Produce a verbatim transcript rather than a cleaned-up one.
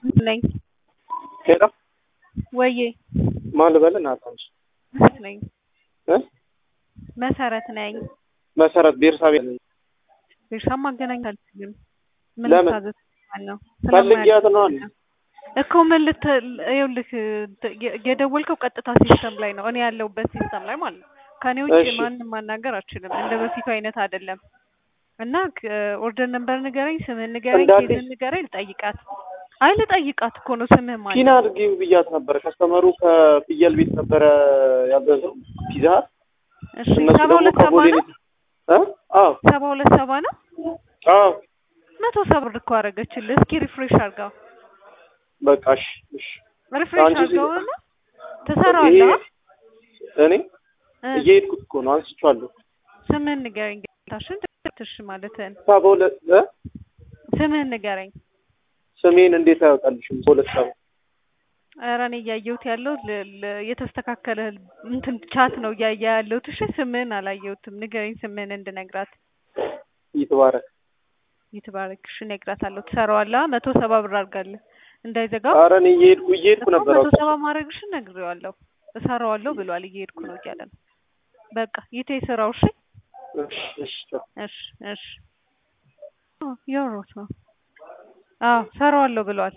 ነኝ ሄሎ ወዬ ማን ልበል እናታንሽ ነኝ እ መሰረት ነኝ መሰረት ቤርሳቤ ነኝ ቤርሳ ማገናኝ አልችልም ምን ለምን ታዘዝ ነው ፈልጊያት ነው አለ እኮ ምን ልት ይኸውልህ የደወልከው ቀጥታ ሲስተም ላይ ነው እኔ ያለሁበት ሲስተም ላይ ማለት ነው ከኔ ውጪ ማንንም ማናገር አልችልም እንደ በፊቱ አይነት አይደለም እና ኦርደር ነምበር ንገረኝ ስምህን ንገረኝ ኬዝን ንገረኝ ልጠይቃት አይ ልጠይቃት እኮ ነው ስምህ ማለት ፒና አድርጊው ብያት ነበር ከስተመሩ ከፍየል ቤት ነበር ያዘዘው ፒዛ እሺ ሰባ ሁለት ሰባ ነው እ አዎ ሰባ ሁለት ሰባ ነው አዎ መቶ ሰብር እኮ አደረገችልህ እስኪ ሪፍሬሽ አድርጋው በቃ እሺ እሺ ሪፍሬሽ አድርጋውና ትሰራዋለህ እኔ እየሄድኩት እኮ ነው አንስቼዋለሁ ስምህን ንገረኝ ታሽን ትሽ ማለትን ሰባ ሁለት እ ስምህን ንገረኝ ስሜን እንዴት አያውቃልሽም ሁለት ሰው ኧረ እኔ እያየሁት ያለው የተስተካከለ እንትን ቻት ነው እያየ ያለሁት እሺ ስምህን አላየሁትም ንገረኝ ስምህን እንድነግራት ይትባረክ ይትባረክ እሺ እነግራታለሁ ትሰራዋለህ መቶ ሰባ ብር አድርጋለህ እንዳይዘጋው ኧረ እኔ እየሄድኩ እየሄድኩ ነበር መቶ ሰባ ማድረግሽን ነግሬዋለሁ እሰራዋለሁ ብሏል እየሄድኩ ነው እያለ ነው በቃ ይቴ ስራው እሺ እሺ እሺ እሺ ያወራሁት ነው አዎ ሰራዋለሁ ብሏል